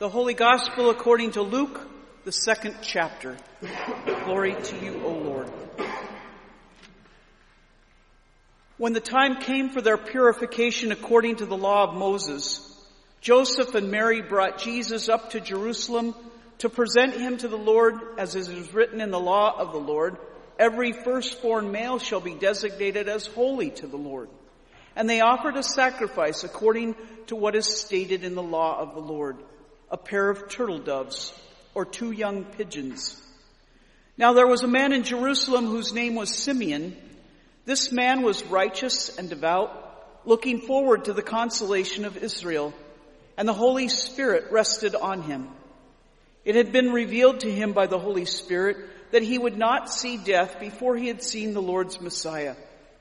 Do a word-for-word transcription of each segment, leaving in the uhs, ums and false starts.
The Holy Gospel according to Luke, the second chapter. Glory to you, O Lord. When the time came for their purification according to the law of Moses, Joseph and Mary brought Jesus up to Jerusalem to present him to the Lord, as it is written in the law of the Lord, every firstborn male shall be designated as holy to the Lord. And they offered a sacrifice according to what is stated in the law of the Lord, a pair of turtle doves or two young pigeons. Now there was a man in Jerusalem whose name was Simeon. This man was righteous and devout, looking forward to the consolation of Israel, and the Holy Spirit rested on him. It had been revealed to him by the Holy Spirit that he would not see death before he had seen the Lord's Messiah.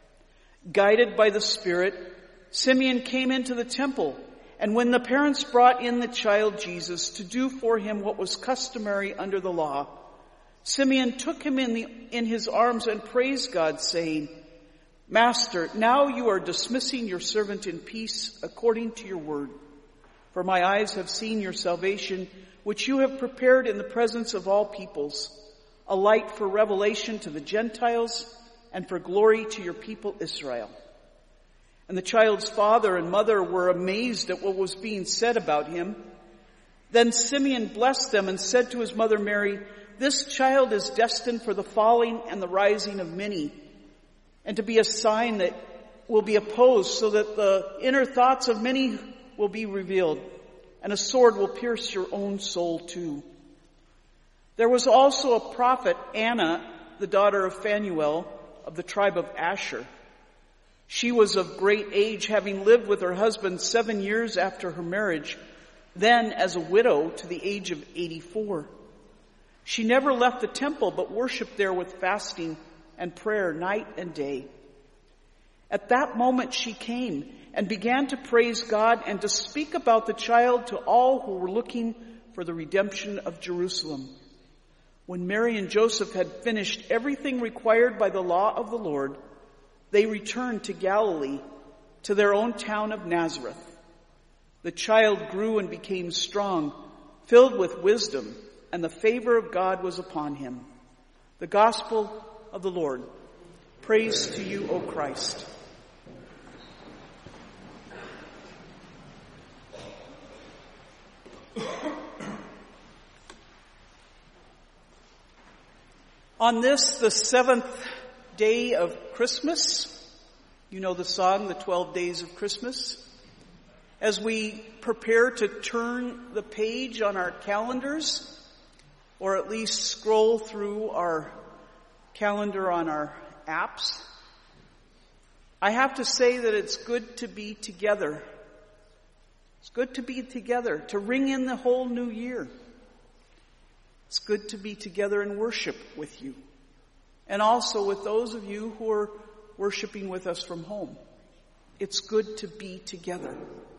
Guided by the Spirit, Simeon came into the temple, and when the parents brought in the child Jesus to do for him what was customary under the law, Simeon took him in, the, in his arms and praised God, saying, Master, now you are dismissing your servant in peace according to your word. For my eyes have seen your salvation, which you have prepared in the presence of all peoples, a light for revelation to the Gentiles and for glory to your people Israel. And the child's father and mother were amazed at what was being said about him. Then Simeon blessed them and said to his mother Mary, This child is destined for the falling and the rising of many, and to be a sign that will be opposed, so that the inner thoughts of many will be revealed, and a sword will pierce your own soul too. There was also a prophet, Anna, the daughter of Phanuel, of the tribe of Asher. She was of great age, having lived with her husband seven years after her marriage, then as a widow to the age of eighty-four. She never left the temple, but worshipped there with fasting and prayer night and day. At that moment she came and began to praise God and to speak about the child to all who were looking for the redemption of Jerusalem. When Mary and Joseph had finished everything required by the law of the Lord, they returned to Galilee, to their own town of Nazareth. The child grew and became strong, filled with wisdom, and the favor of God was upon him. The gospel of the Lord. Praise to you, O Christ. On this, the seventh day of Christmas, you know the song, the twelve days of Christmas, as we prepare to turn the page on our calendars, or at least scroll through our calendar on our apps, I have to say that it's good to be together. It's good to be together, to ring in the whole new year. It's good to be together in worship with you, and also with those of you who are worshiping with us from home. It's good to be together.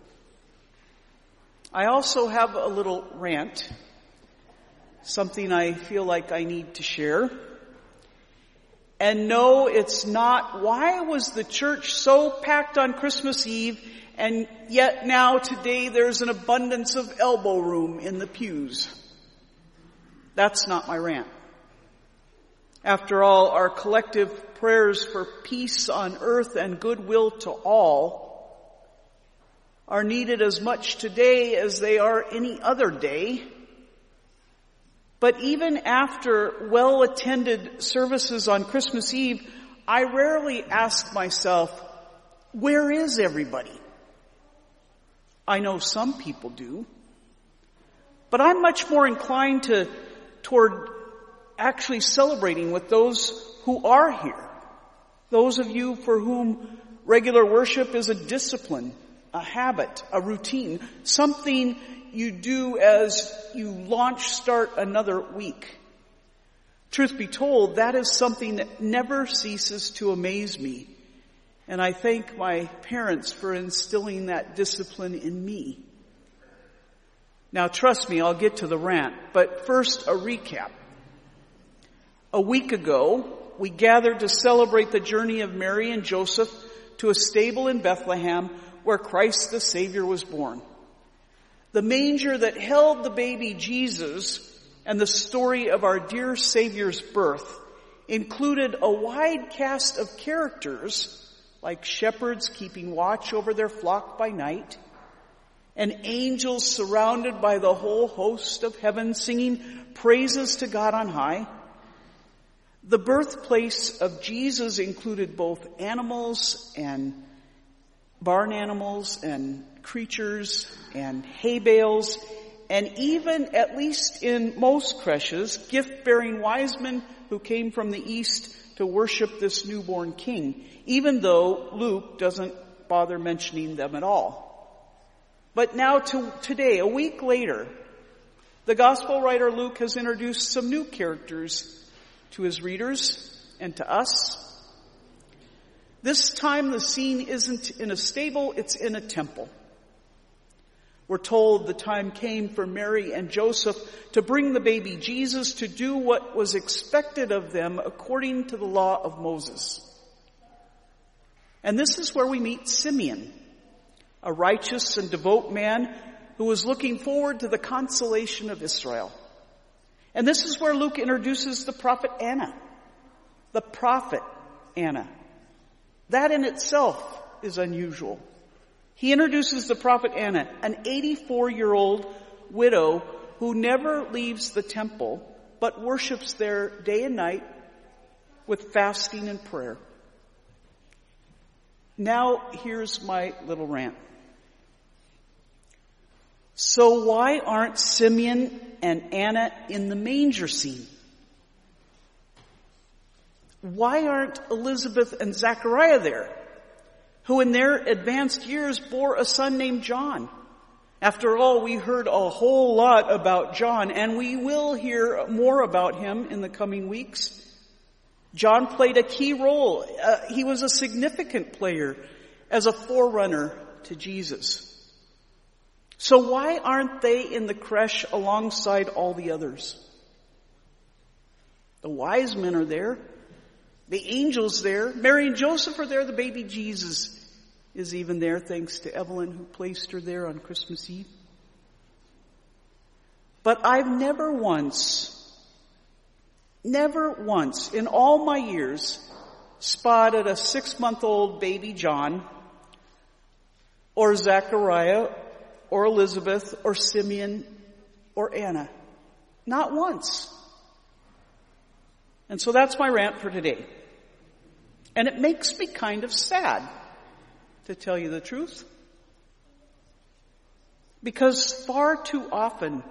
I also have a little rant, something I feel like I need to share. And no, it's not, why was the church so packed on Christmas Eve, and yet now today there's an abundance of elbow room in the pews? That's not my rant. After all, our collective prayers for peace on earth and goodwill to all are needed as much today as they are any other day. But even after well-attended services on Christmas Eve, I rarely ask myself, where is everybody? I know some people do. But I'm much more inclined to toward actually celebrating with those who are here. Those of you for whom regular worship is a discipline, a habit, a routine, something you do as you launch start another week. Truth be told, that is something that never ceases to amaze me. And I thank my parents for instilling that discipline in me. Now trust me, I'll get to the rant, but first a recap. A week ago, we gathered to celebrate the journey of Mary and Joseph to a stable in Bethlehem where Christ the Savior was born. The manger that held the baby Jesus and the story of our dear Savior's birth included a wide cast of characters like shepherds keeping watch over their flock by night, and angels surrounded by the whole host of heaven singing praises to God on high. The birthplace of Jesus included both animals and barn animals and creatures and hay bales, and even, at least in most creches, gift-bearing wise men who came from the east to worship this newborn king, even though Luke doesn't bother mentioning them at all. But now to today, a week later, the gospel writer Luke has introduced some new characters to his readers and to us. This time the scene isn't in a stable, it's in a temple. We're told the time came for Mary and Joseph to bring the baby Jesus to do what was expected of them according to the law of Moses. And this is where we meet Simeon, a righteous and devout man who was looking forward to the consolation of Israel. And this is where Luke introduces the prophet Anna, the prophet Anna. That in itself is unusual. He introduces the prophet Anna, an eighty-four-year-old widow who never leaves the temple, but worships there day and night with fasting and prayer. Now, here's my little rant. So why aren't Simeon and Anna in the manger scene? Why aren't Elizabeth and Zachariah there, who in their advanced years bore a son named John? After all, we heard a whole lot about John, and we will hear more about him in the coming weeks. John played a key role. Uh, he was a significant player as a forerunner to Jesus. So why aren't they in the creche alongside all the others? The wise men are there. The angels there. Mary and Joseph are there. The baby Jesus is even there, thanks to Evelyn, who placed her there on Christmas Eve. But I've never once, never once in all my years spotted a six-month-old baby John or Zachariah or Elizabeth or Simeon or Anna. Not once. And so that's my rant for today. And it makes me kind of sad, to tell you the truth. Because far too often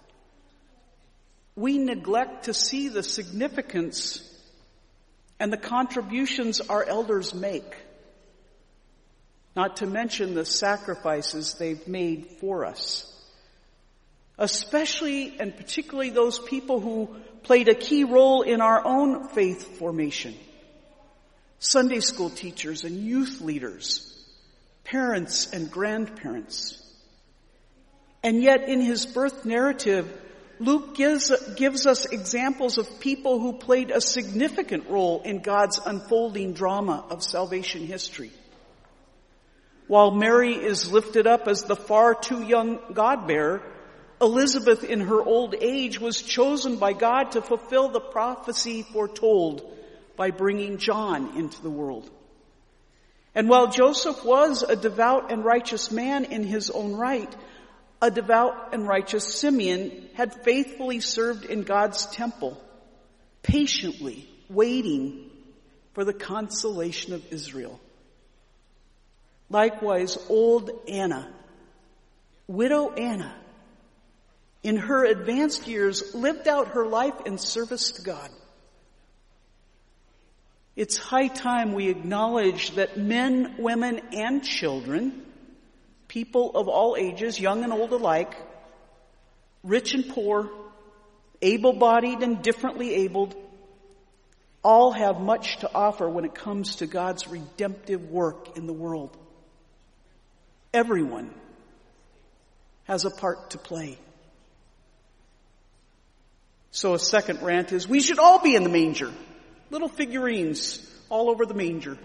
we neglect to see the significance and the contributions our elders make, not to mention the sacrifices they've made for us. Especially and particularly those people who played a key role in our own faith formation. Sunday school teachers and youth leaders, parents and grandparents. And yet in his birth narrative, Luke gives, gives us examples of people who played a significant role in God's unfolding drama of salvation history. While Mary is lifted up as the far too young God-bearer, Elizabeth in her old age was chosen by God to fulfill the prophecy foretold by bringing John into the world. And while Joseph was a devout and righteous man in his own right, a devout and righteous Simeon had faithfully served in God's temple, patiently waiting for the consolation of Israel. Likewise, old Anna, widow Anna, in her advanced years, lived out her life in service to God. It's high time we acknowledge that men, women, and children, people of all ages, young and old alike, rich and poor, able-bodied and differently abled, all have much to offer when it comes to God's redemptive work in the world. Everyone has a part to play. So a second rant is, we should all be in the manger. Little figurines all over the manger.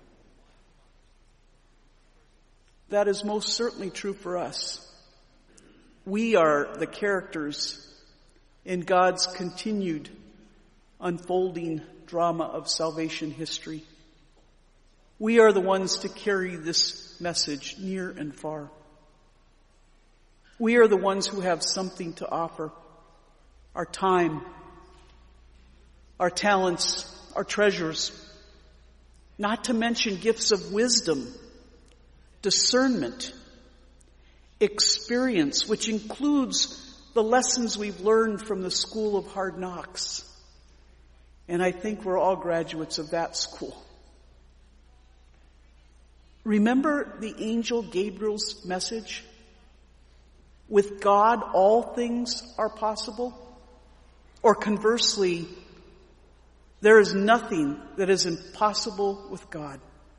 That is most certainly true for us. We are the characters in God's continued unfolding drama of salvation history. We are the ones to carry this message near and far. We are the ones who have something to offer. Our time, our talents, our treasures, not to mention gifts of wisdom, discernment, experience, which includes the lessons we've learned from the School of Hard Knocks. And I think we're all graduates of that school. Remember the angel Gabriel's message? With God, all things are possible. Or conversely, there is nothing that is impossible with God.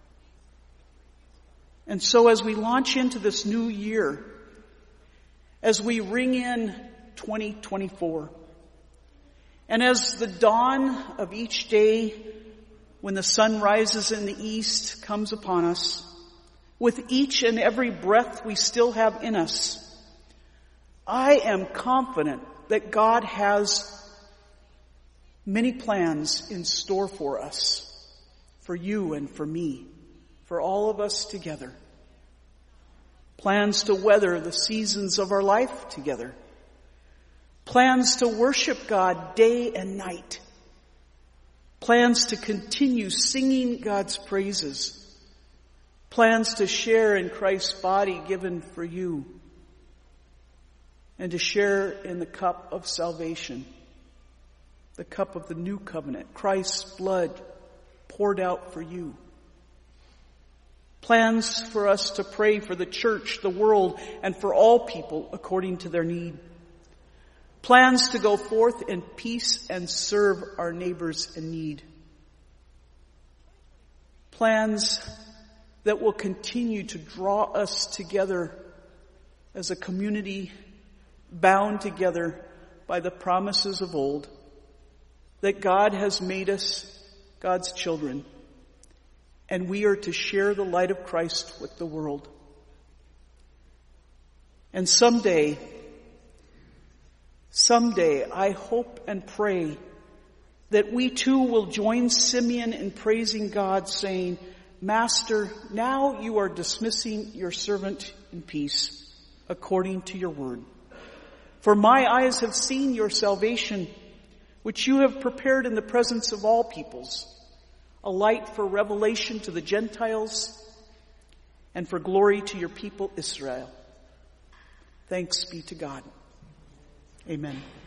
And so as we launch into this new year, as we ring in twenty twenty-four, and as the dawn of each day, when the sun rises in the east, comes upon us, with each and every breath we still have in us, I am confident that God has many plans in store for us, for you and for me, for all of us together. Plans to weather the seasons of our life together. Plans to worship God day and night. Plans to continue singing God's praises. Plans to share in Christ's body given for you. And to share in the cup of salvation. The cup of the new covenant. Christ's blood poured out for you. Plans for us to pray for the church, the world, and for all people according to their need. Plans to go forth in peace and serve our neighbors in need. Plans that will continue to draw us together as a community bound together by the promises of old, that God has made us God's children, and we are to share the light of Christ with the world. And someday, someday, I hope and pray that we too will join Simeon in praising God, saying, Master, now you are dismissing your servant in peace, according to your word. For my eyes have seen your salvation, which you have prepared in the presence of all peoples, a light for revelation to the Gentiles and for glory to your people Israel. Thanks be to God. Amen.